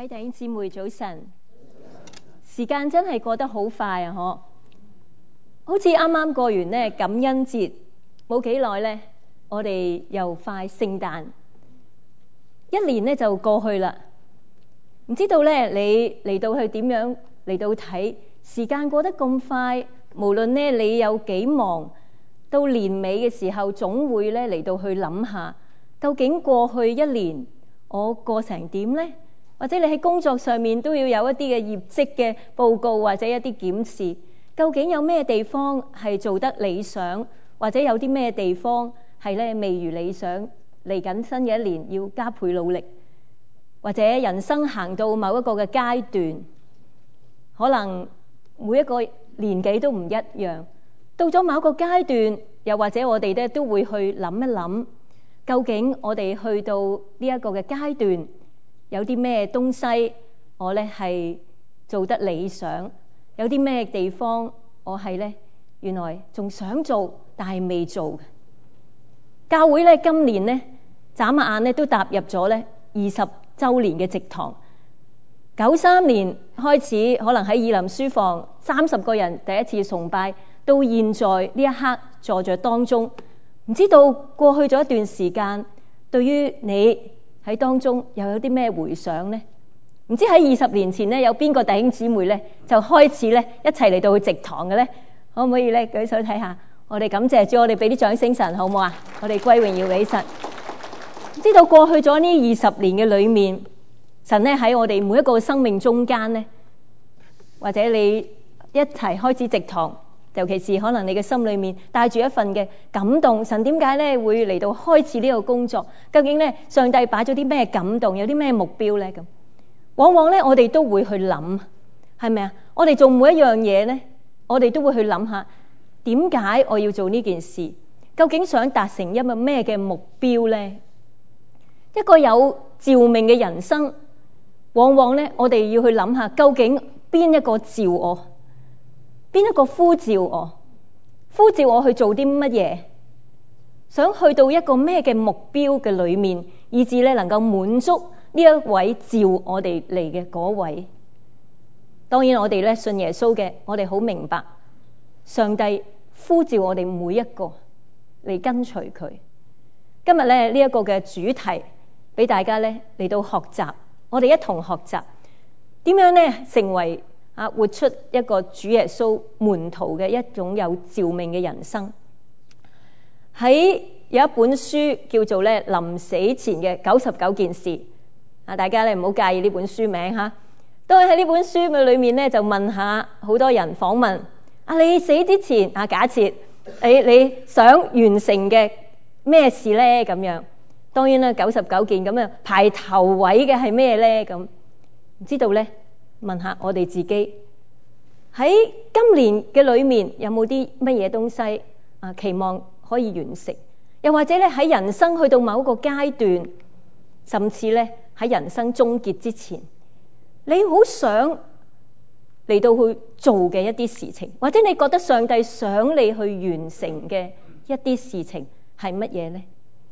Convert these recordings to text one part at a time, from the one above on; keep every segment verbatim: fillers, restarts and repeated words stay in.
位弟兄姊妹早晨，時間真係過得好快啊！嗬，好似啱啱過完咧感恩節，冇幾耐咧，我哋又快聖誕，一年咧就過去啦。唔知道咧，你嚟到去點樣嚟到睇時間過得咁快？無論咧你有幾忙，到年尾嘅時候，總會咧嚟到去諗下，究竟過去一年我過成點呢？或者你喺工作上面都要有一啲嘅業績嘅報告，或者一啲檢視，究竟有咩地方係做得理想，或者有啲咩地方係咧未如理想？嚟緊新嘅一年要加倍努力，或者人生行到某一個嘅階段，可能每一個年紀都唔一樣。到咗某一個階段，又或者我哋咧都會去諗一諗，究竟我哋去到呢一個嘅階段，有啲咩東西我咧係做得理想，有啲咩地方我係咧原來仲想做但係未做嘅。教會咧今年咧眨下眼咧都踏入咗咧二十週年嘅植堂。九三年開始，可能喺以林書房三十個人第一次崇拜，到現在呢一刻坐著當中，唔知道過去咗一段時間，對於你喺當中又有啲咩回想呢？唔知喺二十年前咧，有邊個弟兄姊妹咧就開始咧一齊嚟到去植堂嘅咧？可唔可以咧舉手睇下？我哋感謝主，我哋俾啲掌聲神好唔好啊？我哋歸榮耀俾神。知道過去咗呢二十年嘅裏面，神咧喺我哋每一個生命中間咧，或者你一齊開始植堂，尤其是可能你嘅心裏面帶住一份嘅感動，神點解咧會嚟到開始呢個工作？究竟咧上帝擺咗啲咩感動，有啲咩目標咧？咁往往咧我哋都會去諗，係咪啊？我哋做每一樣嘢咧，我哋都會去諗下，點解我要做呢件事？究竟想達成一個咩嘅目標咧？一個有召命嘅人生，往往咧我哋要去諗下，究竟邊一個召我？邊一個呼召我？呼召我去做啲乜嘢？想去到一個咩嘅目標嘅裏面，以致咧能夠滿足呢一位召我哋嚟嘅嗰位。當然我哋咧信耶穌嘅，我哋好明白上帝呼召我哋每一個嚟跟隨佢。今日咧呢一個嘅主題俾大家咧嚟到學習，我哋一同學習點樣咧成為啊活出一個主耶穌門徒嘅一種有召命嘅人生。喺有一本書叫做咧臨死前嘅九十九件事啊，大家咧唔好介意呢本書名吓。都喺呢本書嘅裏面咧就問下好多人訪問啊，你死之前啊，假設你你想完成嘅咩事咧？咁樣當然啦，九十九件咁樣排頭位嘅係咩咧？咁唔知道咧？問下我哋自己喺今年嘅裏面有冇啲乜嘢東西啊？期望可以完成，又或者咧喺人生去到某一個階段，甚至咧喺人生終結之前，你好想嚟到去做嘅一啲事情，或者你覺得上帝想你去完成嘅一啲事情係乜嘢呢？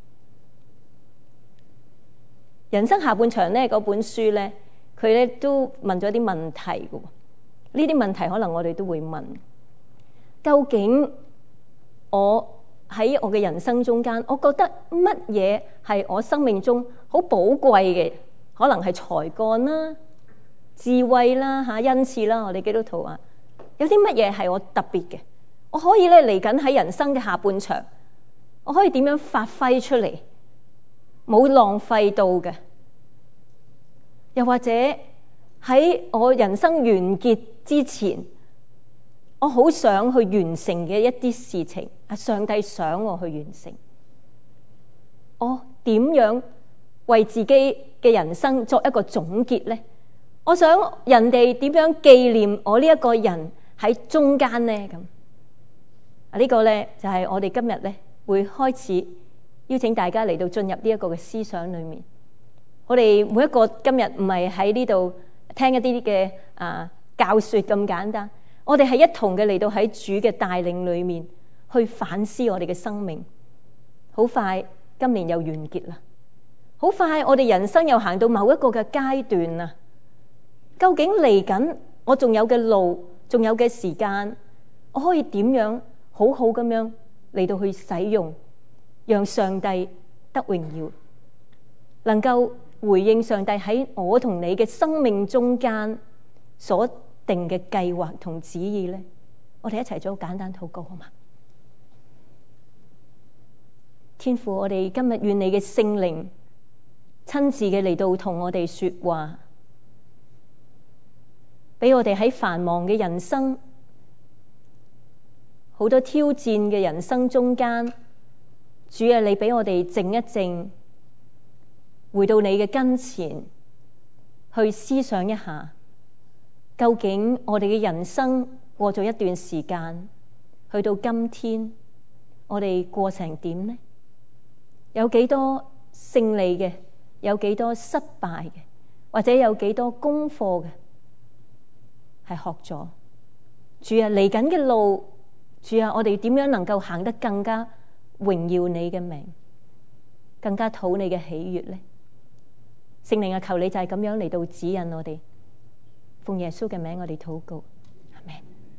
人生下半場咧嗰本書咧，佢咧都問咗啲問題嘅。呢啲問題可能我哋都會問：究竟我喺我嘅人生中間，我覺得乜嘢係我生命中好寶貴嘅？可能係才幹啦、智慧啦、吓恩賜啦。我哋基督徒啊，有啲乜嘢係我特別嘅？我可以咧嚟緊喺人生嘅下半場，我可以點樣發揮出嚟，冇浪費到嘅？又或者喺我人生完結之前，我好想去完成嘅一啲事情，啊，上帝想我去完成，我點樣為自己嘅人生作一個總結呢？我想人哋點樣紀念我呢一個人喺中間呢？咁啊，呢個呢就係我哋今日呢會開始邀請大家嚟到進入呢一個嘅思想裏面。我哋每一個今日唔係喺呢度聽一啲嘅啊教說咁簡單，我哋係一同嘅嚟到喺主嘅帶領裏面去反思我哋嘅生命。好快今年又完結啦，好快我哋人生又行到某一個嘅階段啦。 究竟嚟緊我仲有嘅路，仲有嘅時間，我可以點樣好好咁樣嚟到去使用，讓上帝得榮耀，能夠回應上帝喺我同你嘅生命中間所定嘅計劃同旨意呢？我哋一齊做簡單禱告好嗎？天父，我哋今日願你嘅聖靈親自嘅嚟到同我哋說話，俾我哋喺繁忙嘅人生、好多挑戰嘅人生中間，主啊，你俾我哋靜一靜，回到你嘅跟前，去思想一下，究竟我哋嘅人生過咗一段時間，去到今天，我哋過成點呢？有幾多勝利嘅，有幾多失敗嘅，或者有幾多功課嘅係學咗？主啊，嚟緊嘅路，主啊，我哋點樣能夠行得更加榮耀你嘅名，更加討你嘅喜悅呢？聖靈啊，求你就係咁樣嚟到指引我哋，奉耶穌嘅名我哋禱告，阿們。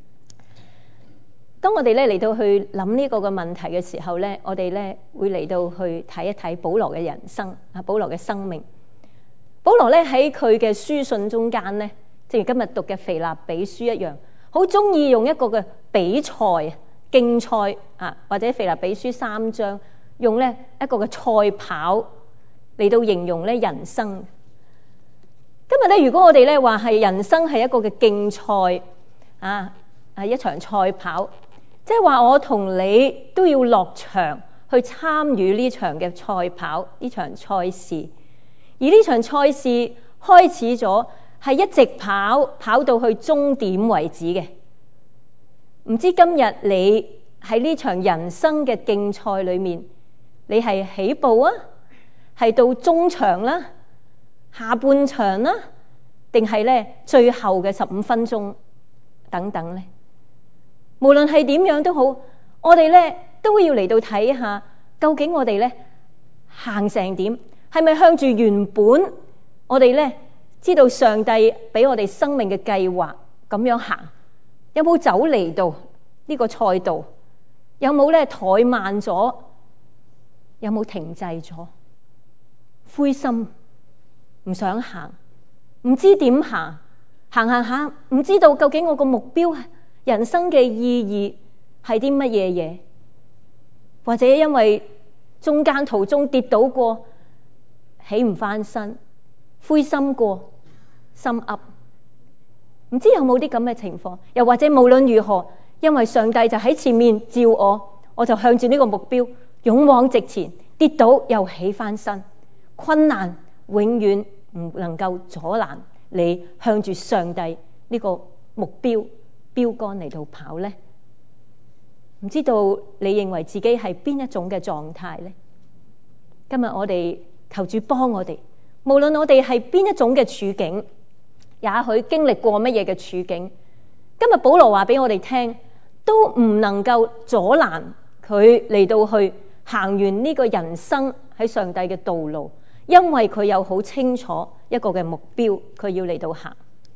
當我哋咧嚟到去諗呢個嘅問題嘅時候咧，我哋咧會嚟到去睇一睇保羅嘅人生啊，保羅嘅生命。保羅咧喺佢嘅書信中間咧，正如今日讀嘅腓立比書一樣，好中意用一個嘅比賽、競賽啊，或者腓立比書三章用咧一個嘅賽跑嚟到形容咧人生。今日咧，如果我哋咧話係人生係一個嘅競賽啊，係一場賽跑。即係話我同你都要落場去參與呢場嘅賽跑，呢場賽事。而呢場賽事開始咗，係一直跑跑到去終點為止嘅。唔知今日你喺呢場人生嘅競賽裏面，你係起步啊，係到中場啦，下半場啦，定係咧最後嘅十五分鐘等等咧？無論係點樣都好，我哋咧都要嚟到睇下，究竟我哋咧行成點，係咪向住原本我哋咧知道上帝俾我哋生命嘅計劃咁樣行？有冇走嚟到呢個賽道？有冇咧怠慢咗？有冇停滯咗？灰心，唔想行，唔知點行，行行下唔知道究竟我個目標係人生嘅意義係啲乜嘢嘢？或者因為中間途中跌倒過，起唔翻身，灰心過，心噏，唔知有冇啲咁嘅情況？又或者無論如何，因為上帝就喺前面照我，我就向住呢個目標勇往直前，跌倒又起翻身，困難永遠唔能夠阻攔你向住上帝呢個目標標杆嚟到跑呢？唔知道你認為自己係邊一種嘅狀態呢？今日我哋求主幫我哋，無論我哋係邊一種嘅處境，也許經歷過乜嘢嘅處境，今日保羅話俾我哋聽，都唔能夠阻攔佢嚟到去行完呢個人生喺上帝嘅道路，因為佢有好清楚一個嘅目標，佢要嚟到行。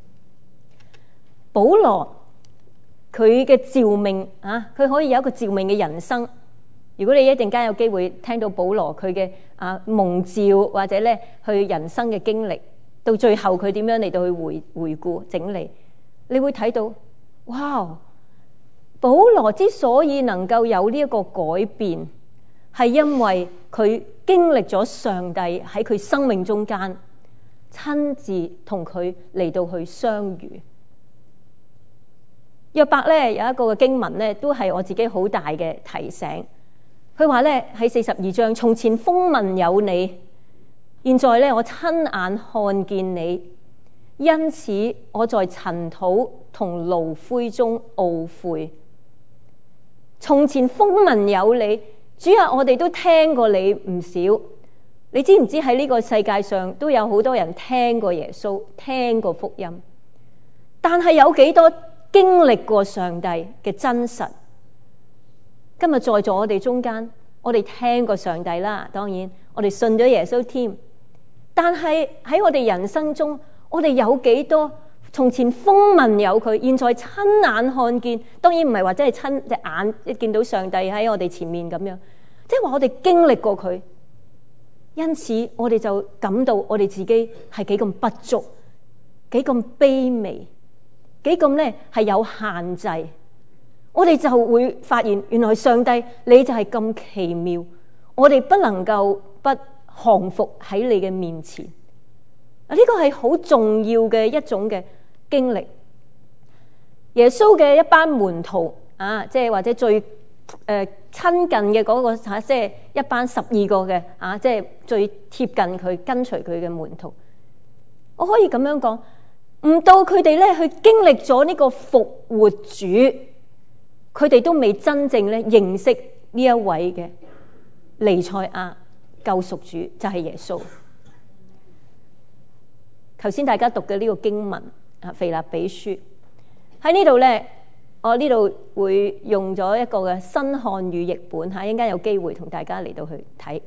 保羅佢嘅召命啊，佢可以有一個召命嘅人生。如果你一陣間有機會聽到保羅佢嘅啊蒙召或者咧去人生嘅經歷，到最後佢點樣嚟到去回回顧整理，你會睇到，哇！保羅之所以能夠有呢一個改變，係因為佢經歷咗上帝喺佢生命中間親自同佢嚟到去相遇。約伯咧有一個嘅經文咧，都係我自己好大嘅提醒。佢話咧喺四十二章，從前風聞有你，現在咧我親眼看見你，因此我在塵土同爐灰中懊悔。從前風聞有你，主啊，我哋都聽過你唔少。你知唔知喺呢個世界上都有好多人聽過耶穌，聽過福音，但係有幾多經歷過上帝嘅真實？今日在座我哋中間，我哋聽過上帝啦，當然我哋信咗耶穌添。但係喺我哋人生中，我哋有幾多從前風聞有佢，現在親眼看見。當然唔係話真係親隻眼一見到上帝喺我哋前面咁樣，即係話我哋經歷過佢，因此我哋就感到我哋自己係幾咁不足，幾咁卑微，幾咁咧係有限制。我哋就會發現，原來上帝你就係咁奇妙，我哋不能夠不降服喺你嘅面前。啊，呢個係好重要嘅一種嘅經歷。耶穌嘅一班門徒啊，即係或者最誒親近嘅嗰個嚇，即係一班十二個嘅啊，即係最貼近佢、跟隨佢嘅門徒。我可以咁樣講，唔到佢哋咧去經歷咗呢個復活主，佢哋都未真正咧認識呢一位嘅彌賽亞救贖主，就係耶穌。頭先大家讀嘅呢個經文啊，腓立比書喺呢度咧，我呢度會用咗一個嘅新漢語譯本嚇，一陣間有機會同大家嚟到去睇。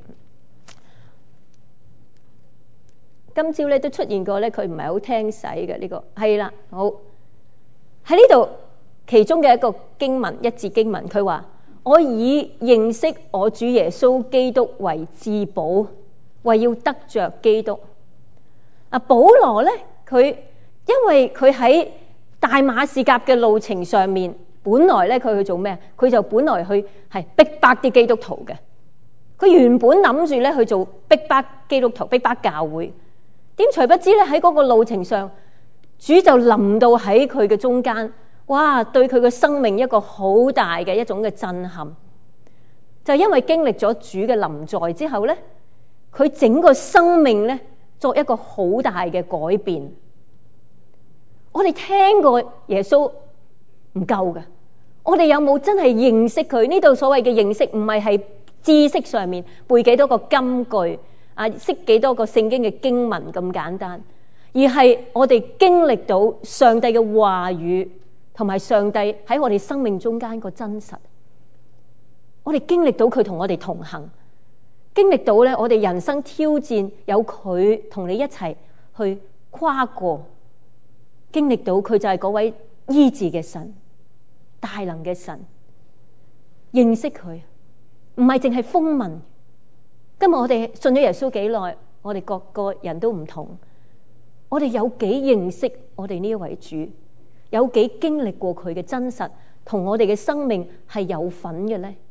今朝咧都出現過咧，佢唔係好聽使嘅呢個係啦。好喺呢度其中嘅一個經文，一節經文，佢話：我以認識我主耶穌基督為至寶，為要得着基督。啊，保羅咧，佢因為佢喺大馬士革嘅路程上面，本來咧佢去做咩？佢就本來去係逼迫啲基督徒嘅。佢原本諗住咧去做逼迫基督徒、逼迫教會。點除不知咧喺嗰個路程上，主就臨到喺佢嘅中間，哇！對佢嘅生命一個好大嘅一種嘅震撼。就因為經歷咗主嘅臨在之後咧，佢整個生命咧，作一個好大嘅改變。我哋聽過耶穌唔夠嘅，我哋有冇真係認識佢？呢度所謂嘅認識，唔係係知識上面背幾多個金句啊，識幾多個聖經嘅經文咁簡單，而係我哋經歷到上帝嘅話語，同埋上帝喺我哋生命中間個真實。我哋經歷到佢同我哋同行。經歷到咧，我哋人生挑戰有佢同你一齊去跨過。經歷到佢就係嗰位醫治嘅神，大能嘅神。認識佢，唔係淨係風聞。今日我哋信咗耶穌幾耐，我哋各個人都唔同。我哋有幾認識我哋呢一位主，有幾經歷過佢嘅真實，同我哋嘅生命係有份嘅咧？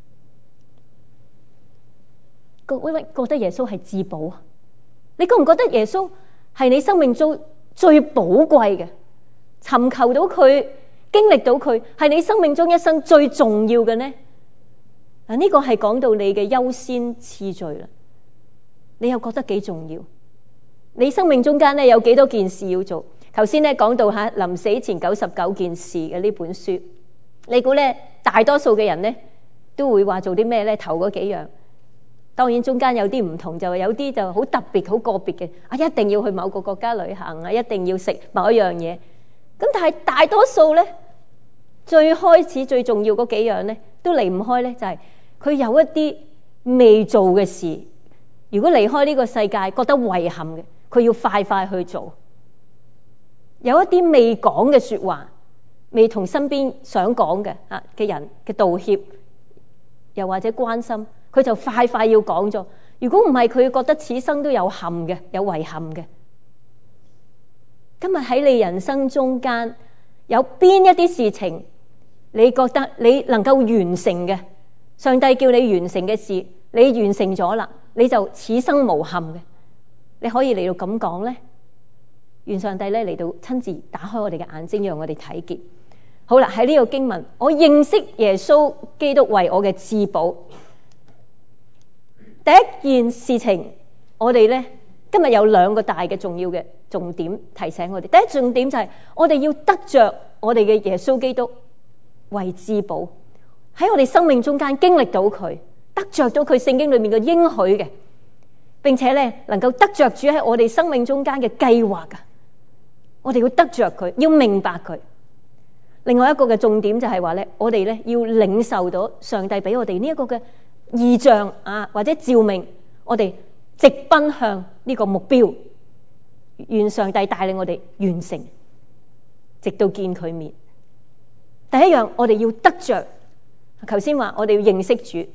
覺唔覺得耶穌係至寶啊？你覺唔覺得耶穌係你生命中最寶貴嘅？尋求到佢，經歷到佢，係你生命中一生最重要嘅呢？嗱，呢個係講到你嘅優先次序啦。你又覺得幾重要？你生命中間咧有幾多件事要做？頭先咧講到吓臨死前九十九件事嘅呢本書，你估咧大多數嘅人咧都會話做啲咩咧？頭嗰幾樣。當然中間有啲唔同，就有啲就好特別、好個別嘅啊，一定要去某個國家旅行啊，一定要食某一樣嘢。咁但係大多數咧，最開始最重要嗰幾樣咧，都離唔開咧，就係佢有一啲未做嘅事。如果離開呢個世界覺得遺憾嘅，佢要快快去做。有一啲未講嘅說話，未同身邊想講嘅啊嘅人嘅道歉，又或者關心。佢就快快要講咗，如果唔係，佢覺得此生都有憾嘅，有遺憾嘅。今日喺你人生中間，有邊一啲事情，你覺得你能夠完成嘅，上帝叫你完成嘅事，你完成咗啦，你就此生無憾嘅，你可以嚟到咁講咧？願上帝咧嚟到親自打開我哋嘅眼睛，讓我哋睇見。好啦，喺呢個經文，我認識耶穌基督為我嘅至寶。第一件事情，我哋咧今日有兩個大嘅重要嘅重點提醒我哋。第一重點就係我哋要得着我哋嘅耶穌基督為至寶，喺我哋生命中間經歷到佢，得着到佢聖經裏面嘅應許嘅，並且咧能夠得着主喺我哋生命中間嘅計劃噶。我哋要得着佢，要明白佢。另外一個嘅重點就係話咧，我哋咧要領受到上帝俾我哋呢一個嘅異象啊，或者召命，我哋直奔向呢個目標，願上帝帶領我哋完成。 直到見佢面。第一樣，我哋要得着，頭先話我哋要認識主，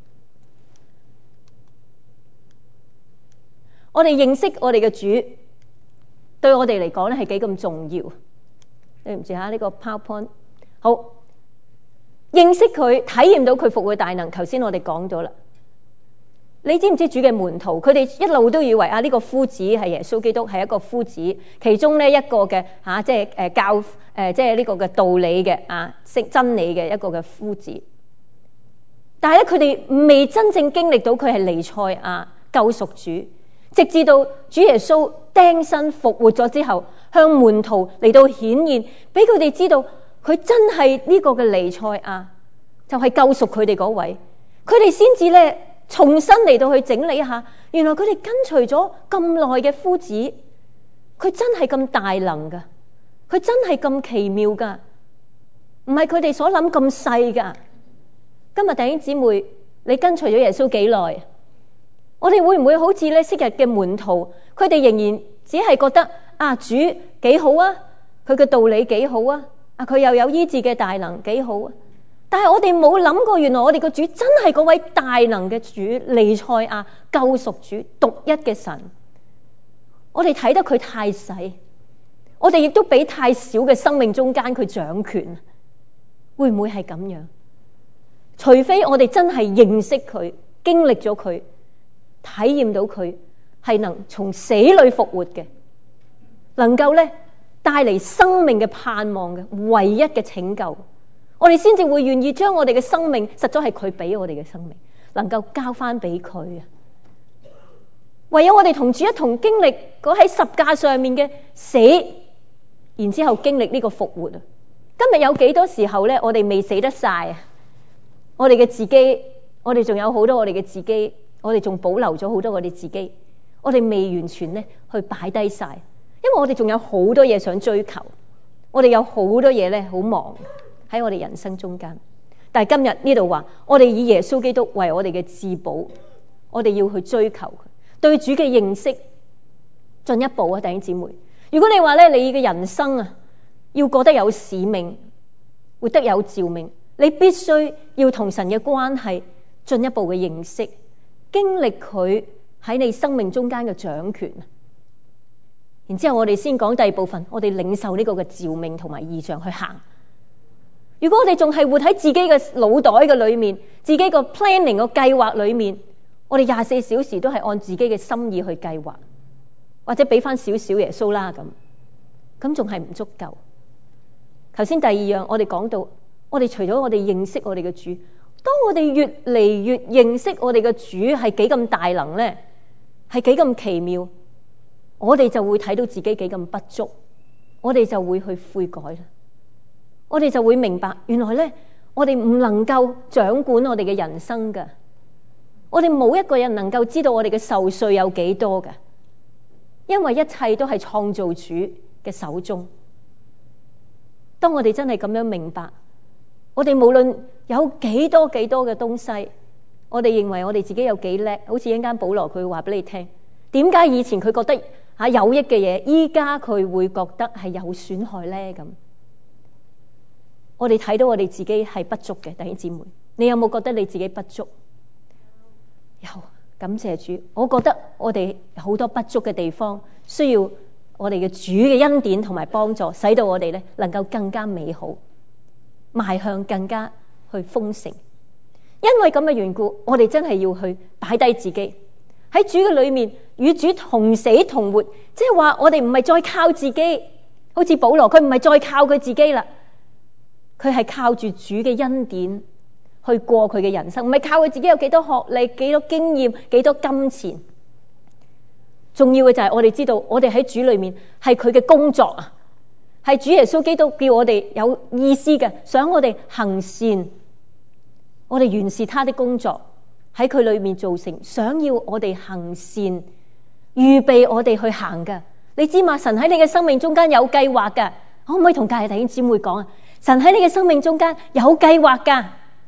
我哋認識我哋嘅主，對我哋嚟講咧係幾咁重要。對唔住下呢個 PowerPoint， 好，認識佢，體驗到佢復活大能。頭先我哋講咗啦。你知唔知主嘅門徒佢哋一路都以為啊呢個夫子係耶穌基督，係一個夫子，其中呢一個嘅嚇即係誒教誒即係呢個嘅道理嘅啊識真理嘅一個嘅夫子，但係咧佢哋未真正經歷到佢係彌賽亞救贖主，直至到主耶穌釘身復活咗之後，向門徒嚟到顯現，俾佢哋知道佢真係呢個嘅彌賽亞，就係救贖佢哋嗰位，佢哋先至咧。重新嚟到去整理一下，原來佢哋跟隨咗咁耐嘅夫子，佢真係咁大能噶，佢真係咁奇妙噶，唔係佢哋所諗咁細噶。今日弟兄姊妹，你跟隨咗耶穌幾耐？我哋會唔會好似咧昔日嘅門徒，佢哋仍然只係覺得啊主幾好啊，佢嘅道理幾好啊，啊佢又有醫治嘅大能幾好啊？但係我哋冇諗過，原來我哋個主真係嗰位大能嘅主，彌賽亞救贖主，獨一嘅神。我哋睇得佢太細，我哋亦都俾太少嘅生命中間佢掌權。會唔會係咁樣？除非我哋真係認識佢，經歷咗佢，體驗到佢係能從死裏復活嘅，能夠咧帶嚟生命嘅盼望嘅唯一嘅拯救。我哋先至會願意將我哋嘅生命，實在係佢俾我哋嘅生命，能夠交翻俾佢啊！唯有我哋同主一同經歷嗰喺十架上面嘅死，然之後經歷呢個復活啊！今日有幾多時候咧，我哋未死得晒啊！我哋嘅自己，我哋仲有好多我哋嘅自己，我哋仲保留咗好多我哋自己，我哋未完全咧去擺低晒，因為我哋仲有好多嘢想追求，我哋有好多嘢咧好忙。喺我哋人生中間，但係今日呢度話，我哋以耶穌基督為我哋嘅至寶，我哋要去追求佢對主嘅認識進一步啊！弟兄姊妹，如果你話咧，你嘅人生啊要過得有使命，活得有召命，你必須要同神嘅關係進一步嘅認識，經歷佢喺你生命中間嘅掌權。然之後我哋先講第二部分，我哋領受呢個嘅召命同埋異象去行。如果我哋仲係活喺自己嘅腦袋嘅裏面，自己個 planning 個計劃裏面，我哋廿四小時都係按自己嘅心意去計劃，或者俾翻少少耶穌啦咁，咁仲係唔足夠。頭先第二樣我哋講到，我哋除咗我哋認識我哋嘅主，當我哋越嚟越認識我哋嘅主係幾咁大能咧，係幾咁奇妙，我哋就會睇到自己幾咁不足，我哋就會去悔改啦。我哋就會明白，原來咧，我哋唔能夠掌管我哋嘅人生噶。我哋冇一個人能夠知道我哋嘅壽歲有幾多噶，因為一切都係創造主嘅手中。當我哋真係咁樣明白，我哋無論有幾多幾多嘅東西，我哋認為我哋自己有幾叻，好似一陣間保羅佢會話俾你聽，點解以前佢覺得吓有益嘅嘢，依家佢會覺得係有損害咧？咁我哋睇到我哋自己係不足嘅，弟兄姊妹，你有冇覺得你自己不足？有，感謝主。我覺得我哋好多不足嘅地方，需要我哋嘅主嘅恩典同埋幫助，使到我哋咧能夠更加美好，邁向更加去豐盛。因為咁嘅緣故，我哋真係要去擺低自己，喺主嘅裏面與主同死同活，即係話我哋唔係再靠自己，好似保羅佢唔係再靠佢自己啦。佢係靠住主嘅恩典去過佢嘅人生，唔係靠佢自己有幾多學歷、幾多經驗、幾多金錢。重要嘅就係我哋知道，我哋喺主裏面係佢嘅工作啊，係主耶穌基督叫我哋有意思嘅，想我哋行善，我哋原是他的工作喺佢裏面造成，想要我哋行善，預備我哋去行㗎。你知嘛？神喺你嘅生命中間有計劃㗎，可唔可以同隔籬弟兄姊妹講啊？神喺你嘅生命中間有計劃㗎，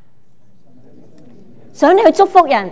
想你去祝福人。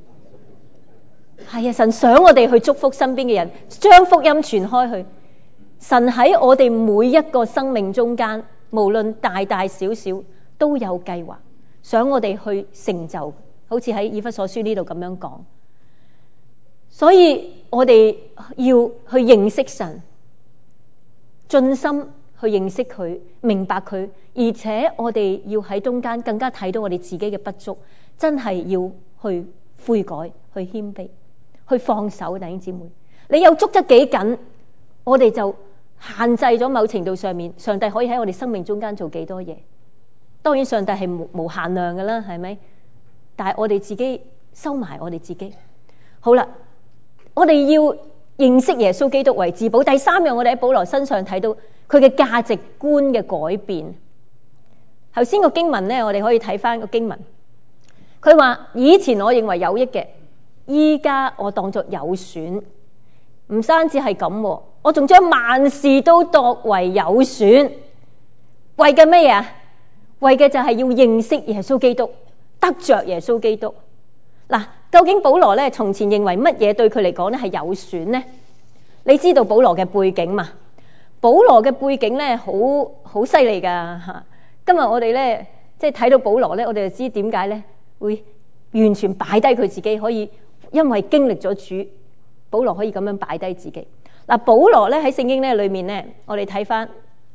係啊，神想我哋去祝福身邊嘅人，將福音傳開去。 神喺我哋每一個生命中間，無論大大小小，都有計劃，想我哋去成就，好似喺以弗所書呢度咁樣講。所以我哋要去認識神，盡心去認識佢，明白佢，而且我哋要喺中間更加睇到我哋自己嘅不足，真係要去悔改，去謙卑，去放手。弟兄姊妹，你有捉得幾緊，我哋就限制咗某程度上面，上帝可以喺我哋生命中間做幾多嘢。當然上帝係無無限量㗎啦，係咪？但係我哋自己收埋我哋自己。好啦，我哋要認識耶穌基督為至寶。第三樣，我哋喺保羅身上睇到佢嘅價值觀嘅改變。頭先個經文咧，我哋可以睇翻個經文。佢話以前我認為有益嘅，依家我當作有損。唔單止係咁，我仲將萬事都度為有損。為嘅咩啊？為嘅就係要認識耶穌基督，得着耶穌基督。嗱，究竟保羅咧從前認為乜嘢對佢嚟講咧係有損咧？你知道保羅嘅背景嘛？保羅嘅背景咧好好犀利噶吓。今日我哋咧即係睇到保羅咧，我哋就知點解咧會完全擺低佢自己，可以因為經歷咗主，保羅可以咁樣擺低自己。嗱，保羅咧喺聖經咧裏面咧，我哋睇翻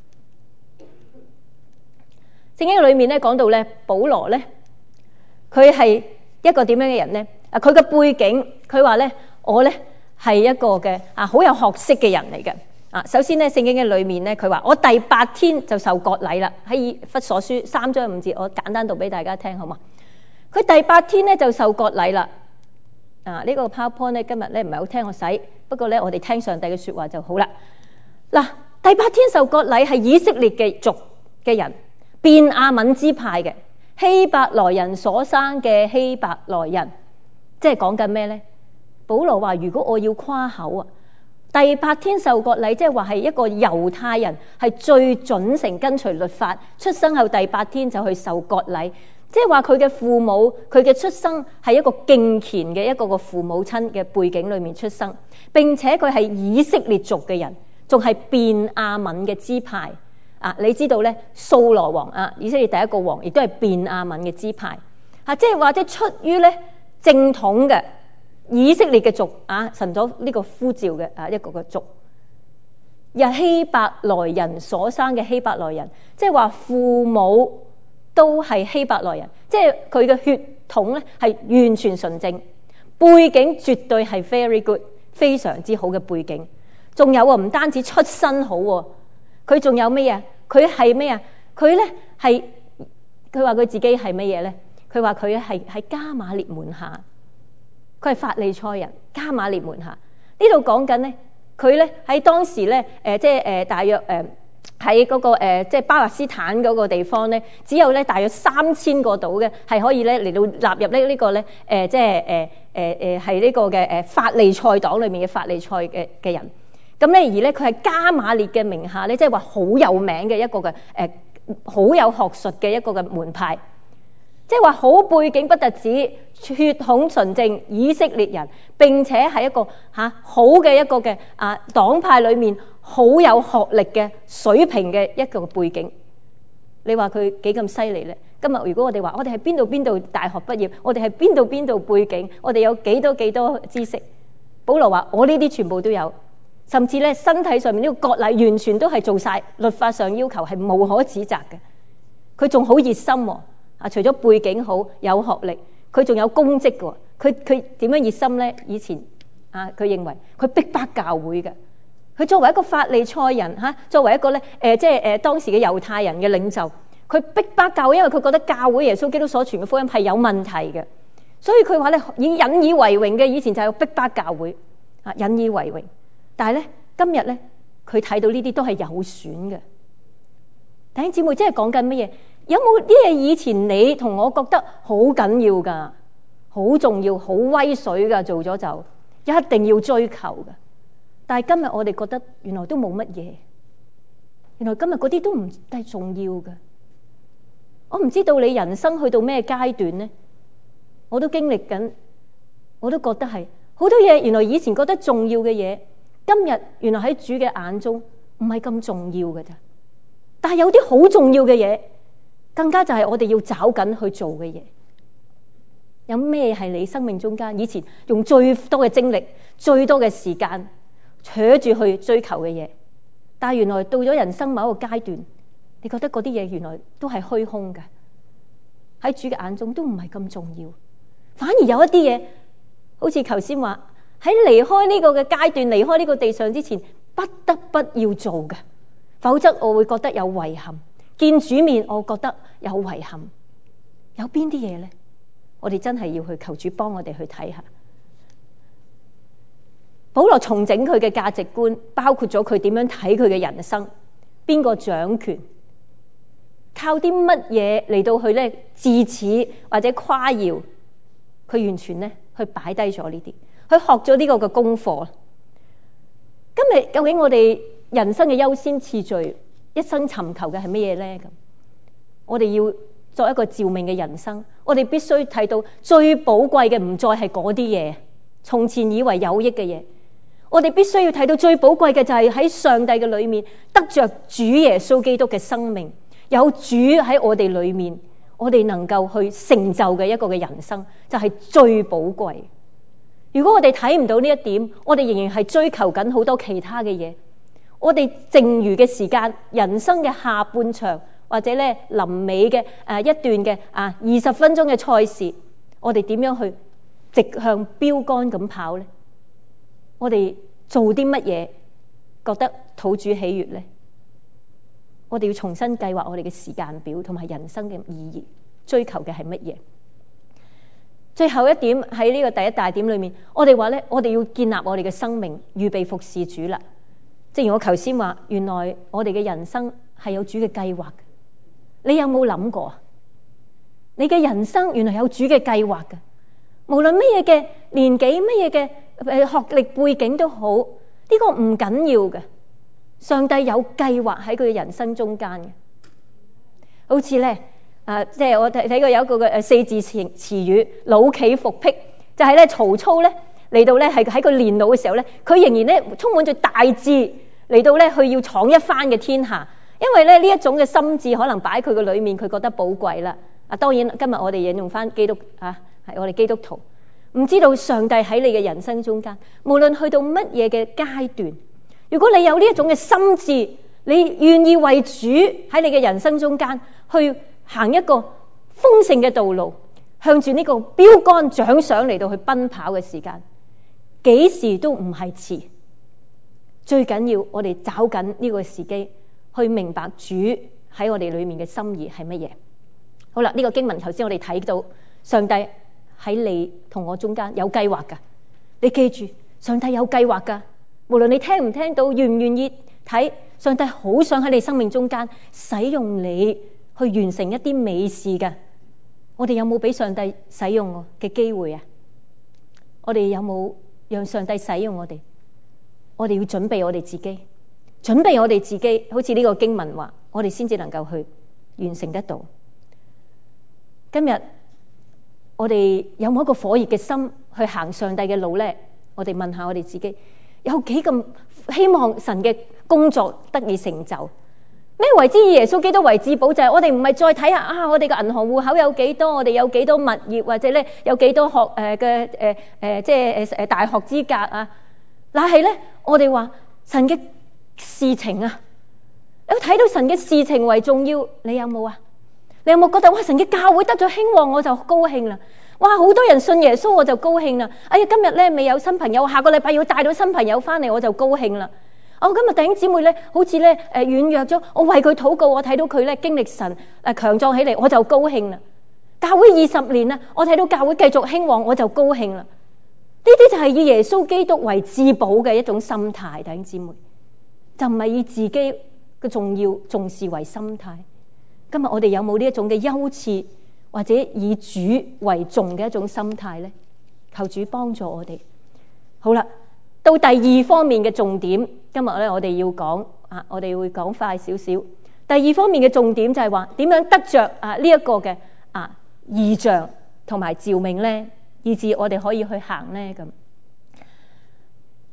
聖經裏面咧講到咧，保羅咧佢係一個點樣嘅人咧？啊，佢嘅背景，佢話咧，我咧係一個嘅啊好有學識嘅人嚟嘅。啊，首先咧，聖經嘅裏面咧，佢話我第八天就受割禮啦。喺以弗所書三章五節，我簡單讀俾大家聽好嘛？佢第八天咧就受割禮啦。啊，呢個 PowerPoint 咧今日咧唔係好聽我使，不過咧我哋聽上帝嘅說話就好啦。嗱，第八天受割禮係以色列嘅族嘅人，便雅憫支派嘅希伯來人所生嘅希伯來人，即係講緊咩咧？保羅話：如果我要誇口啊，第八天受割禮，即係話係一個猶太人係最準成跟隨律法，出生後第八天就去受割禮，即係話佢嘅父母佢嘅出生係一個敬虔嘅一個個父母親嘅背景裏面出生，並且佢係以色列族嘅人，仲係便雅憫嘅支派。啊，你知道咧，掃羅王啊，以色列第一個王，亦都係便雅憫嘅支派。啊，即係或者出於咧正統嘅以色列嘅族啊，神咗呢個呼召嘅啊一個個族，由希伯來人所生嘅希伯來人，即係話父母都係希伯來人，即係佢嘅血統咧係完全純正，背景絕對係 very good， 非常之好嘅背景。仲有啊，唔單止出身好，佢仲有咩啊？佢係咩啊？佢咧係佢話佢自己係乜嘢咧？佢話佢係喺加瑪列門下，佢係法利賽人。加瑪列門下呢度講緊咧，佢咧喺當時咧，誒、呃、即係誒、呃、大約誒喺嗰個誒、呃、即係巴勒斯坦嗰個地方咧，只有咧大約三千個島嘅係可以咧嚟到納入咧呢個咧誒、呃、即係誒誒誒係呢個嘅誒法利賽黨裏面嘅法利賽嘅嘅人。咁咧，而咧佢係加瑪列嘅名下咧，即係話好有名嘅一個嘅誒，好有學術嘅一個嘅門派，即係話好背景不特止，血統純正以色列人，並且係一個嚇、啊、好嘅一個嘅啊黨派裏面好有學歷嘅水平嘅一個背景。你話佢幾咁犀利咧？今日如果我哋話我哋係邊度邊度大學畢業，我哋係邊度邊度背景，我哋有幾多幾多知識？保羅話：我呢啲全部都有。甚至咧，身體上面呢個割禮完全都係做晒，律法上要求係無可指責嘅。佢仲好熱心喎，啊，除咗背景好有學歷，佢仲有公職嘅。佢佢點樣熱心咧？以前啊，佢認為佢逼迫教會嘅。佢作為一個法利賽人嚇，作為一個咧誒，即係誒當時嘅猶太人嘅領袖，佢逼迫教會，因為佢覺得教會耶穌基督所傳嘅福音係有問題嘅，所以佢話咧以引以為榮嘅，以前就係逼迫教會啊，引以為榮。但係咧，今日咧，佢睇到呢啲都係有損嘅。弟兄姊妹，即係講緊乜嘢？有冇啲嘢以前你同我覺得好緊要噶、好重要、好威水噶，做咗就一定要追求嘅？但係今日我哋覺得原來都冇乜嘢，原來今日嗰啲都唔係重要嘅。我唔知道你人生去到咩階段咧，我都經歷緊，我都覺得係好多嘢。原來以前覺得重要嘅嘢，今日原來喺主嘅眼中唔係咁重要嘅咋。但係有啲好重要嘅嘢，更加就係我哋要找緊去做嘅嘢。有咩係你生命中間以前用最多嘅精力、最多嘅時間扯住去追求嘅嘢？但係原來到咗人生某一個階段，你覺得嗰啲嘢原來都係虛空嘅，喺主嘅眼中都唔係咁重要。反而有一啲嘢，好似頭先話喺離開呢個嘅階段、離開呢個地上之前，不得不要做嘅，否則我會覺得有遺憾。見主面，我覺得有遺憾。有邊啲嘢呢？我哋真係要去求主幫我哋去睇下。保羅重整佢嘅價值觀，包括咗佢點樣睇佢嘅人生，邊個掌權，靠啲乜嘢嚟到去咧自恃或者誇耀，佢完全咧去擺低咗呢啲，佢學咗呢個嘅功課。今日究竟我哋人生嘅優先次序，一生尋求嘅係乜嘢咧？咁我哋要作一個召命嘅人生，我哋必須睇到最寶貴嘅唔再係嗰啲嘢，從前以為有益嘅嘢。我哋必須要睇到最寶貴嘅就係喺上帝嘅裏面得着主耶穌基督嘅生命，有主喺我哋裏面，我哋能夠去成就嘅一個嘅人生就係最寶貴。如果我哋睇唔到呢一點，我哋仍然係追求緊好多其他嘅嘢。我哋剩餘嘅時間，人生嘅下半場或者咧臨尾嘅誒一段嘅啊二十分鐘嘅賽事，我哋點樣去直向標杆咁跑呢？我哋做啲乜嘢覺得討主喜悅呢？我哋要重新計劃我哋嘅時間表同埋人生嘅意義，追求嘅係乜嘢？最後一點喺呢個第一大點裏面，我哋話咧，我哋要建立我哋嘅生命，預備服侍主啦。正如我頭先話，原來我哋嘅人生係有主嘅計劃嘅。你有冇諗過啊？你嘅人生原來有主嘅計劃嘅，無論乜嘢嘅年紀，乜嘢嘅誒學歷背景都好，呢個唔緊要嘅。上帝有計劃喺佢嘅人生中間嘅，好似咧啊，即係我睇睇過有一個嘅誒四字詞詞語老驥伏枥，就係咧曹操咧嚟到咧係喺佢年老嘅時候咧，佢仍然咧充滿住大志嚟到咧去要闖一番嘅天下，因為咧呢一種嘅心志可能擺喺佢嘅裏面，佢覺得寶貴啦。啊，當然今日我哋引用翻基督啊，係我哋基督徒，唔知道上帝喺你嘅人生中間，無論去到乜嘢嘅階段，如果你有呢一種嘅心志，你願意為主喺你嘅人生中間去行一個豐盛嘅道路，向住呢個標杆獎賞嚟到去奔跑嘅時間，幾時都唔係遲。最緊要我哋找緊呢個時機，去明白主喺我哋裏面嘅心意係乜嘢。好啦，呢個經文頭先我哋睇到，上帝喺你同我中間有計劃噶。你記住，上帝有計劃噶。無論你聽唔聽到，願唔願意睇，上帝好想喺你生命中間使用你去完成一啲美事嘅。我哋有冇俾上帝使用嘅機會啊？我哋有冇讓上帝使用我哋？我哋要準備我哋自己，準備我哋自己，好似呢個經文話，我哋先至能夠去完成得到。今日我哋有冇一個火熱嘅心去行上帝嘅路呢？我哋問下我哋自己，有幾咁希望神嘅工作得以成就？咩為之以耶穌基督為至寶？就係我哋唔係再睇下啊，我哋嘅銀行戶口有幾多，我哋有幾多物業，或者咧有幾多學誒嘅誒誒，即係誒誒大學資格啊？但係咧，我哋話神嘅事情啊，你睇到神嘅事情為重要，你有冇啊？你有冇覺得哇，神嘅教會得咗興旺，我就高興啦！哇，好多人信耶穌，我就高興啦！哎呀，今日咧未有新朋友，下個禮拜要帶到新朋友翻嚟，我就高興啦！我今日弟兄姊妹咧，好似咧誒軟弱咗，我為佢禱告，我睇到佢咧經歷神誒強壯起嚟，我就高興啦！教會二十年啦，我睇到教會繼續興旺，我就高興啦！呢啲就係以耶穌基督為至寶嘅一種心態，弟兄姊妹，就唔係以自己嘅重要重視為心態。今日我哋有冇呢一種嘅優次，或者以主為重嘅一種心態呢？求主幫助我哋。好啦，到第二方面嘅重點，今日咧我哋要講啊，我哋會講快少少。第二方面嘅重點就係話點樣得着啊呢一個嘅啊異象同埋召命呢，以致我哋可以去行呢。咁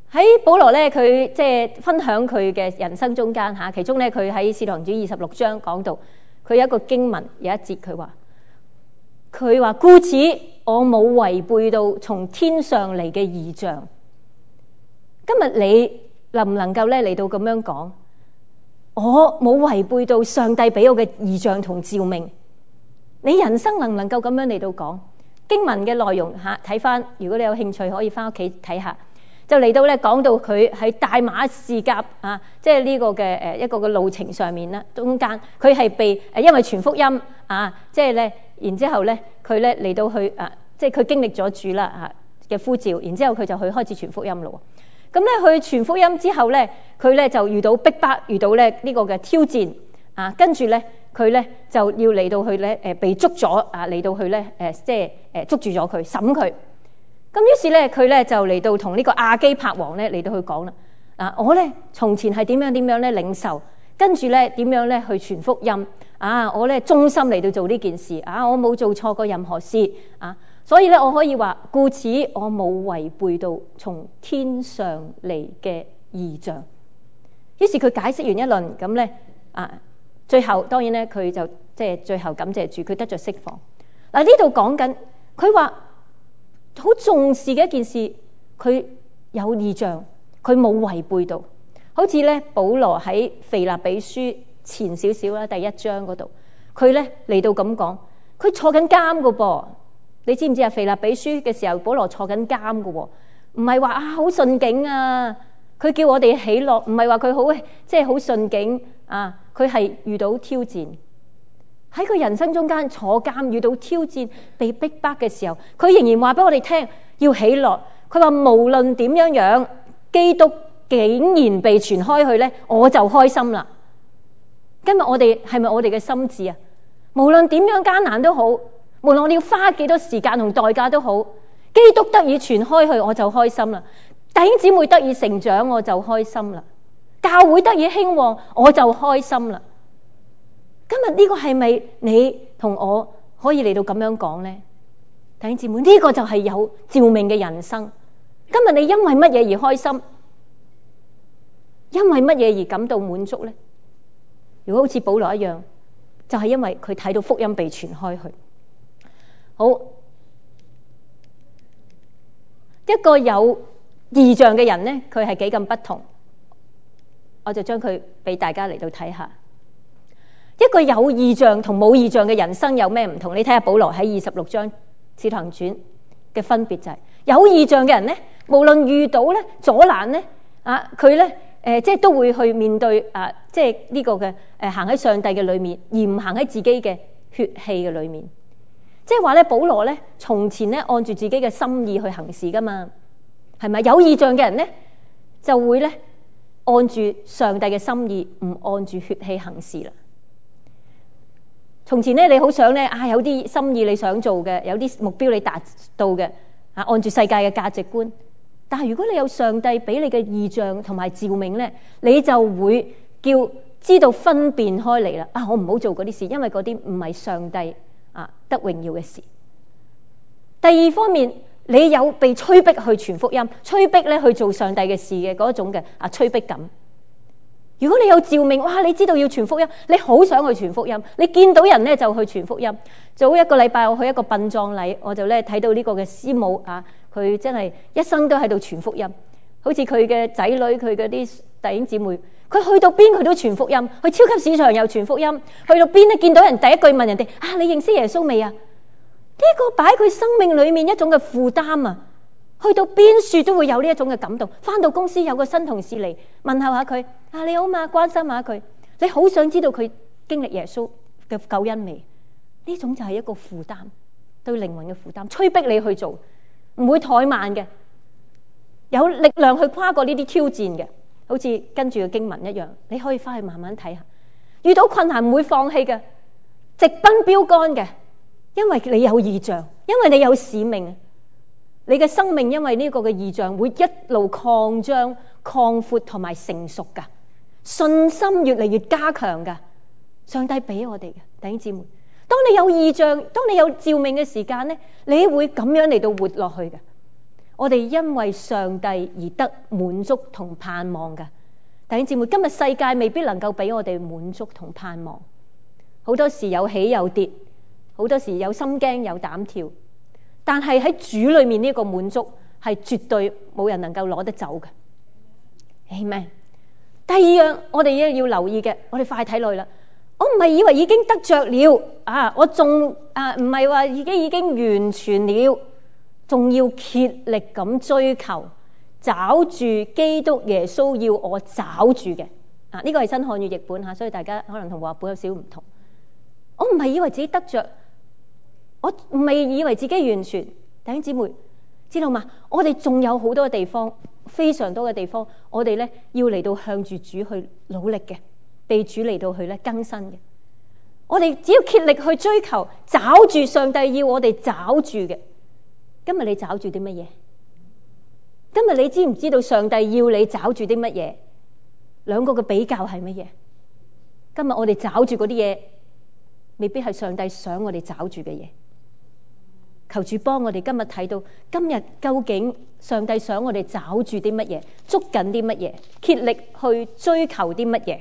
喺保羅咧，佢即係分享佢嘅人生中間嚇，其中咧佢喺《使徒行傳》二十六章講到，佢有一個經文有一節佢話，佢話故此我冇違背到從天上嚟嘅異象。今日你能唔能夠咧嚟到咁樣講？我冇違背到上帝俾我嘅異象同召命。你人生能唔能夠咁樣嚟到講？經文嘅內容嚇，睇翻，如果你有興趣可以翻屋企睇下。就嚟到咧，講到佢喺大馬士革啊，即係呢個嘅誒一個嘅路程上面啦，中間佢係被誒因為傳福音啊，即係咧，然之後咧佢咧嚟到去啊，即係佢經歷咗主啦啊嘅呼召，然之後佢就去開始傳福音咯。咁咧去傳福音之後咧，佢咧就遇到逼迫，遇到咧呢個嘅挑戰啊，跟住咧佢咧就要嚟到去咧誒被捉咗啊，嚟到去咧誒即係誒捉住咗佢審佢。咁於是咧，佢咧就嚟到同呢個亞基帕王咧嚟到去講啦。啊，我咧從前係點樣點樣咧領受，跟住咧點樣咧去傳福音。啊，我咧忠心嚟到做呢件事。啊，我冇做錯過任何事。啊，所以咧我可以話，故此我冇違背到從天上嚟嘅異象。於是佢解釋完一輪，咁咧啊，最後當然咧佢就即係最後感謝主，佢得咗釋放。嗱，呢度講緊佢話。好重視嘅一件事，佢有異象，佢冇違背到。好似咧，保羅喺腓立比書前少少啦，第一章嗰度，佢咧嚟到咁講，佢坐緊監噶噃。你知唔知啊？腓立比書嘅時候，保羅坐緊監噶，唔係話啊好順境啊。佢叫我哋喜樂，唔係話佢好即係好順境啊。佢係遇到挑戰。喺佢人生中間坐監遇到挑戰被逼迫嘅時候，佢仍然話俾我哋聽要喜樂。佢話無論點樣樣，基督竟然被傳開去咧，我就開心啦。今日我哋係咪我哋嘅心志啊？無論點樣艱難都好，無論我哋要花幾多時間同代價都好，基督得以傳開去我就開心啦。弟兄姊妹得以成長我就開心啦。教會得以興旺我就開心啦。今日呢個係咪你同我可以嚟到咁樣講呢？弟兄姊妹，呢個就係有召命嘅人生。今日你因為乜嘢而開心？因為乜嘢而感到滿足呢？如果好似保羅一樣，就係因為佢睇到福音被傳開去。好，一個有異象嘅人呢，佢係幾咁不同，我就將佢俾大家嚟到睇下。一個有異象同冇異象嘅人生有咩唔同？你睇下保羅喺二十六章使徒行傳嘅分別就係、是、有異象嘅人咧，無論遇到咧阻攔咧啊，佢咧誒即係都會去面對啊，即係呢個嘅誒行喺上帝嘅裏面，而唔行喺自己嘅血氣嘅裏面。即係話咧，保羅咧從前咧按住自己嘅心意去行事噶嘛，係咪？有異象嘅人咧就會咧按住上帝嘅心意，唔按住血氣行事啦。從前咧，你好想咧啊，有啲心意你想做嘅，有啲目標你達到嘅啊，按住世界嘅價值觀。但係如果你有上帝俾你嘅異象同埋召命咧，你就會叫知道分辨開嚟啦。啊，我唔好做嗰啲事，因為嗰啲唔係上帝啊得榮耀嘅事。第二方面，你有被催逼去傳福音，催逼咧去做上帝嘅事嘅嗰種嘅啊催逼感。如果你有召命，哇！你知道要傳福音，你好想去傳福音，你見到人咧就去傳福音。早一個禮拜我去一個殯葬禮，我就咧睇到呢個嘅師母啊，佢真係一生都喺度傳福音，好似佢嘅仔女，佢嗰啲弟兄姊妹，佢去到邊佢都傳福音，去超級市場又傳福音，去到邊咧見到人第一句問人哋啊，你認識耶穌未啊？呢個擺佢生命裏面一種嘅負擔啊！去到邊處都會有呢一種嘅感動。翻到公司有個新同事嚟問候下佢啊，你好嘛，關心下佢，你好想知道佢經歷耶穌嘅救恩未？呢種就係一個負擔，對靈魂嘅負擔，催逼你去做，唔會怠慢嘅，有力量去跨過呢啲挑戰嘅，好似跟住個經文一樣，你可以翻去慢慢睇下。遇到困難唔會放棄嘅，直奔標杆嘅，因為你有異象，因為你有使命。你嘅生命因為呢個嘅異象會一路擴張、擴闊同埋成熟噶，信心越嚟越加強噶。上帝俾我哋嘅弟兄姊妹，當你有異象、當你有召命嘅時間咧，你會咁樣嚟到活落去嘅。 我哋因為上帝而得滿足同盼望嘅。弟兄姊妹，今日世界未必能夠俾我哋滿足同盼望，好多時有起有跌，好多時有心驚有膽跳，但係喺主裏面呢個滿足係絕對冇人能夠攞得走嘅。Amen。第二樣我哋要留意嘅，我哋快睇落去啦。我唔係以為已經得着了啊，我仲啊唔係話已經已經完全了，仲要竭力咁追求，找住基督耶穌要我找住嘅啊。呢個係新漢語譯本吓，所以大家可能同和合本有少少唔同。我唔係以為自己得着，我唔係以為自己完全。弟兄姊妹知道嘛？我哋仲有好多地方，非常多嘅地方，我哋咧要嚟到向住主去努力嘅。被主嚟到去咧更新嘅，我哋只要竭力去追求，找住上帝要我哋找住嘅。今日你找住啲乜嘢？今日你知唔知道上帝要你找住啲乜嘢？兩個嘅比較係乜嘢？今日我哋找住嗰啲嘢，未必係上帝想我哋找住嘅嘢。求主幫我哋今日睇到，今日究竟上帝想我哋找住啲乜嘢？捉緊啲乜嘢？竭力去追求啲乜嘢？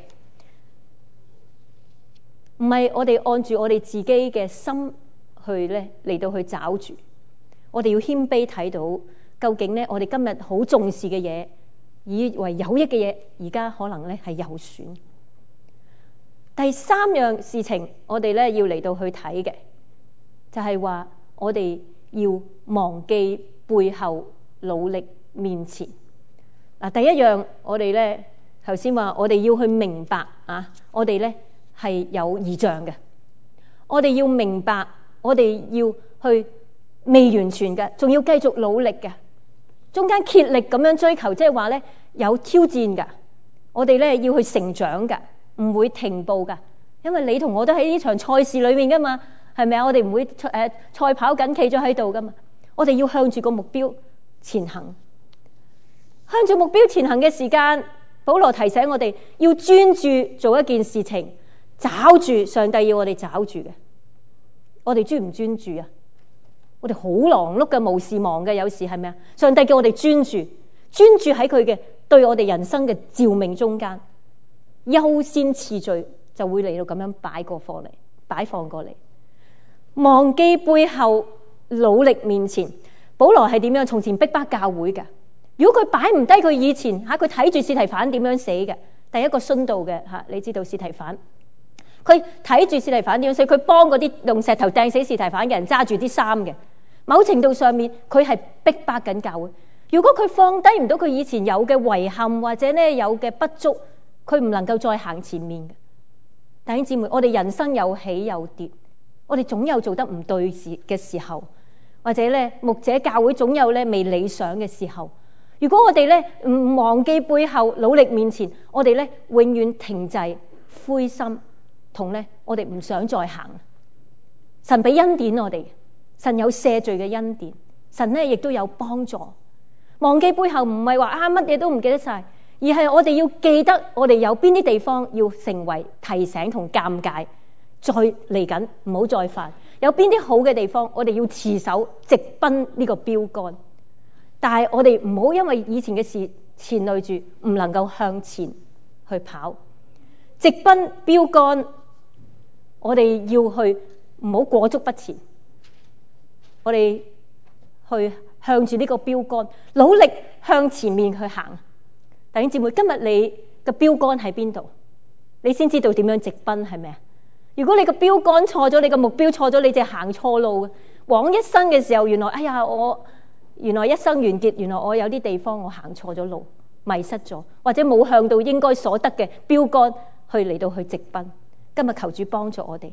唔係我哋按住我哋自己嘅心去咧嚟到去找住，我哋要謙卑睇到究竟咧我哋今日好重視嘅嘢，以為有益嘅嘢，而家可能咧係有損。第三樣事情我哋咧要嚟到去睇嘅，就係話我哋要忘記背後，努力面前。嗱，第一樣我哋咧頭先話我哋要去明白啊，我哋咧。係有異象嘅，我哋要明白，我哋要去未完全嘅，仲要繼續努力嘅，中間竭力咁樣追求，即係話咧有挑戰噶，我哋咧要去成長噶，唔會停步噶，因為你同我都喺呢場賽事裏面噶嘛，係咪啊？我哋唔會誒賽跑緊企咗喺度噶嘛，我哋要向住個目標前行，向住目標前行嘅時間，保羅提醒我哋要專注做一件事情。找住上帝要我哋找住嘅，我哋專唔專注啊？我哋好忙碌嘅，無事忙嘅，有時係咪啊？上帝叫我哋專注，專注喺佢嘅對我哋人生嘅召命中間，優先次序就會嚟到咁樣擺過貨嚟，擺放過嚟，忘記背後，努力面前。保羅係點樣？從前逼迫教會嘅，如果佢擺唔低佢以前吓，佢睇住司提反點樣死嘅，第一個殉道嘅吓，你知道司提反。佢睇住司提反點樣死，佢幫嗰啲用石頭掟死司提反嘅人揸住啲衫嘅。某程度上面，佢係逼迫緊教會。如果佢放低唔到佢以前有嘅遺憾或者咧有嘅不足，佢唔能夠再行前面嘅。弟兄姊妹，我哋人生有起有跌，我哋總有做得唔對事嘅時候，或者咧牧者教會總有咧未理想嘅時候。如果我哋咧唔忘記背後，努力面前，我哋咧永遠停滯灰心。同咧，我哋唔想再行。神俾恩典我哋，神有赦罪嘅恩典，神咧亦都有幫助。忘記背後唔係話啊乜嘢都唔記得晒，而係我哋要記得我哋有邊啲地方要成為提醒同鑑戒，再嚟緊唔好再犯。有邊啲好嘅地方，我哋要持守直奔呢個標杆。但係我哋唔好因為以前嘅事纏累住，唔能夠向前去跑，直奔標杆。我哋要去唔好過足不前，我哋去向住呢個標杆，努力向前面去行。弟兄姊妹，今日你嘅標杆喺邊度？你先知道點樣直奔，係咪啊？如果你個標杆錯咗，你個目標錯咗，你就行錯路嘅。往一生嘅時候，原來哎呀，我原來一生完結，原來我有啲地方我行錯咗路，迷失咗，或者冇向到應該所得嘅標杆去嚟到去直奔。今日求主幫助我哋，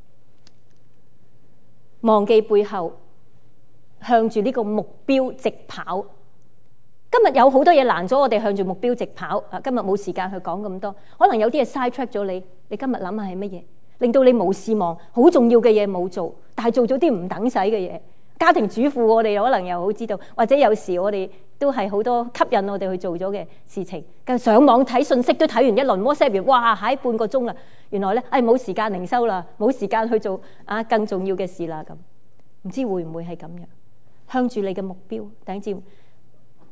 忘記背後，向住呢個目標直跑。今日有好多嘢攔咗我哋向住目標直跑。啊，今日冇時間去講咁多，可能有啲嘢 side track 咗你。你今日諗下係乜嘢，令到你冇事忙，好重要嘅嘢冇做，但係做咗啲唔等使嘅嘢。家庭主婦我哋可能又好知道，或者有時我哋都係好多吸引我哋去做咗嘅事情。跟住上網睇信息都睇完一輪 WhatsApp 完，哇，喺半個鐘啦，原來咧，哎冇時間靈修啦，冇時間去做啊更重要嘅事啦咁。唔知會唔會係咁樣？向住你嘅目標，弟兄姊妹，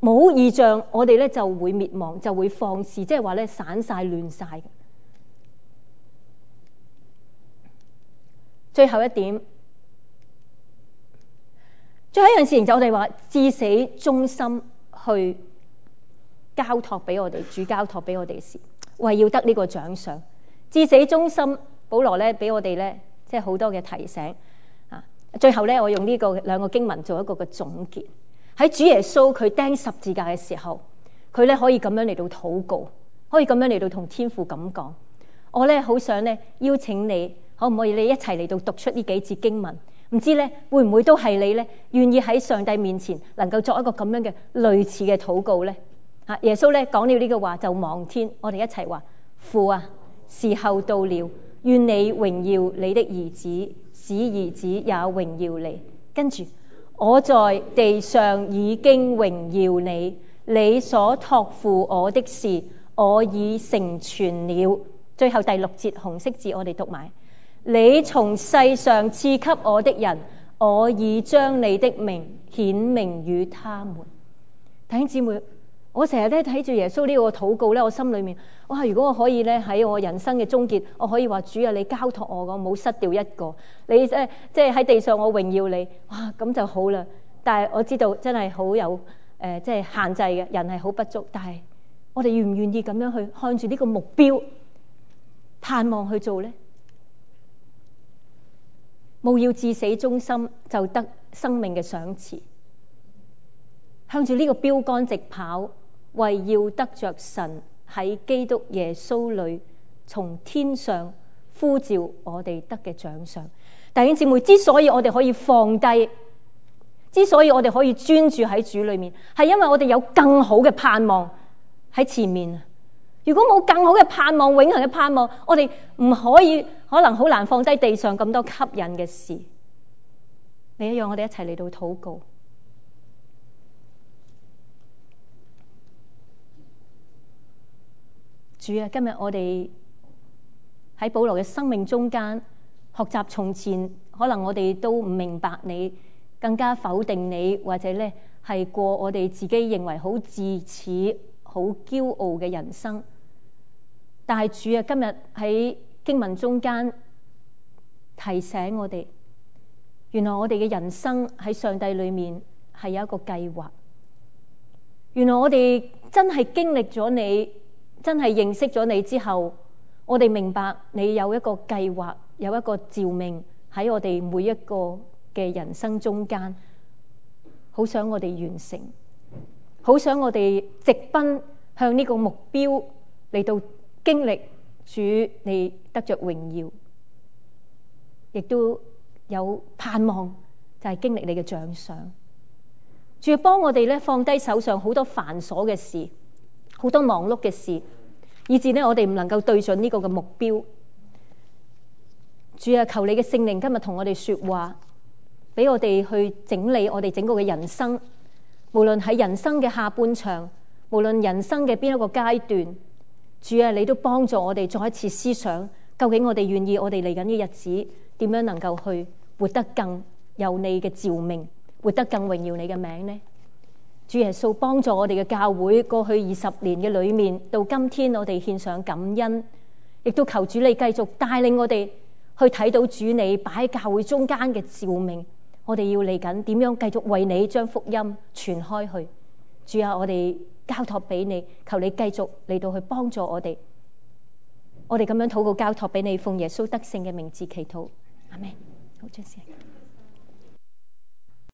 冇異象，我哋咧就會滅亡，就會放肆，即係話咧散晒亂晒嘅。最後一點，最後一樣事情就我哋話至死忠心去交託俾我哋，主交託俾我哋嘅事，為要得呢個獎賞。至死忠心，保羅咧俾我哋咧即係好多嘅提醒啊！最後咧，我用呢個兩個經文做一個嘅總結。喺主耶穌佢釘十字架嘅時候，佢咧可以咁樣嚟到禱告，可以咁樣嚟到同天父咁講。我咧好想咧邀請你，可唔可以你一齊嚟到讀出呢幾節經文？唔知咧會唔會都係你咧願意喺上帝面前能夠作一個咁樣嘅類似嘅禱告咧？啊，耶穌咧講了呢個話就望天，我哋一齊話：父啊，時候到了，願你榮耀你的兒子，使兒子也榮耀你。跟住我在地上已經榮耀你，你所託付我的事，我已成全了。最後第六節紅色字我哋讀埋：你從世上賜給我的人，我已將你的名顯明與他們。弟兄姊妹，我成日咧睇住耶穌呢個禱告咧，我心裏面哇！如果我可以咧喺我人生嘅終結，我可以話主啊，你交託我，我冇失掉一個。你即係即係喺地上，我榮耀你，哇！咁就好啦。但係我知道真係好有誒，即係限制嘅，人係好不足。但係我哋願唔願意咁樣去看住呢個目標，盼望去做咧？務要至死忠心，就得生命嘅賞賜。向住呢個標杆直跑，為要得着神喺基督耶穌裏從天上呼召我哋得嘅獎賞。弟兄姊妹，之所以我哋可以放低，之所以我哋可以專注喺主裏面，係因為我哋有更好嘅盼望喺前面。如果冇更好嘅盼望，永恆嘅盼望，我哋唔可以，可能好難放低地上咁多吸引嘅事。你一樣，我哋一齊嚟到禱告。主啊，今日我哋喺保羅嘅生命中間學習，從前可能我哋都唔明白你，更加否定你，或者咧係過我哋自己認為好自恃、好驕傲嘅人生。但係主啊，今日喺經文中間提醒我哋，原來我哋嘅人生喺上帝裏面係有一個計劃。原來我哋真係經歷咗你，真係認識咗你之後，我哋明白你有一個計劃，有一個召命喺我哋每一個嘅人生中間，好想我哋完成，好想我哋直奔向呢個目標嚟到經歷主你得着榮耀，亦都有盼望就係經歷你嘅獎賞。主要幫我哋咧放低手上好多繁瑣嘅事，好多忙碌嘅事，以致咧我哋唔能夠對準呢個嘅目標。主啊，求你嘅聖靈今日同我哋說話，俾我哋去整理我哋整個嘅人生，無論喺人生嘅下半場，無論人生嘅邊一個階段，主啊，你都幫助我哋再一次思想，究竟我哋願意我哋嚟緊嘅日子點樣能夠去活得更有你嘅召命，活得更榮耀你嘅名呢？主耶穌幫助我哋嘅教會過去二十年嘅裏面，到今天我哋獻上感恩，亦都求主你繼續帶領我哋去睇到主你擺喺教會中間嘅召命。我哋要嚟緊點樣繼續為你將福音傳開去。主啊，我哋交託俾你，求你繼續嚟到去幫助我哋。我哋咁樣禱告交託俾你，奉耶穌得勝嘅名字祈禱，阿們。好，謝謝。